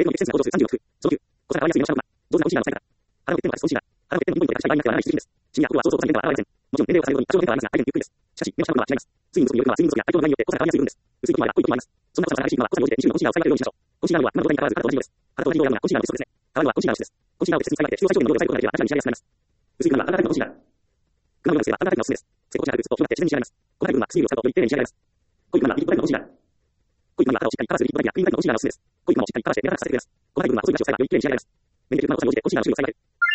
の激戦な構造数36、その9、小皿割りやすいのシャンプー上手なコンシーラーの使い方。腹の欠点はデスコンシーラー。腹の欠点の2ポイントが近い場合になくてはならない必需品です。シミやコブは想像をさせる点は現れません。もちろん年齢を重ねるごとに多少の変化はありますが、改善にゆっくりです。しかし、目のシャンプーは違います。ツインの薄みによるのはツインの薄みや相手の具合によって小皿割りやすい部分です。薄い時もあれば濃い時もあります。そんな小皿が激しいのは、小皿に応じて2種類のコンシーラーを使い分けるようにしましょう。コンシーラーは今の状態に関わらず肌と同じ色です。肌と同じ色を選ぶのはコンシーラーのベストですね。顔にはコンシーラーの質です。コンシーラーを適切に使い分けて、必要最小限の量で抑えることができれば明らかに仕上げやすくなります。薄い部分はアンダータイプのコンシーラー。黒のベースはアンダータイプがおすすめです。成功しなくすと、広がって自然に仕上がります。このタイプは薬を使うとより丁寧に仕上がります。濃い部分はリキッドタイプのコンシーラー。濃い部分は肌をしっかりカラーするリキッドタイプやクリームタイプのコンシーラーがおすすめです。濃い部分をしっかりカラーして目立たなくさせてくれます。このタイプはそれ以上使うとより丁寧に仕上がります。目に出る部分はコンシーラーの種類を使い分け、コンシーラーのベストを選ぶ。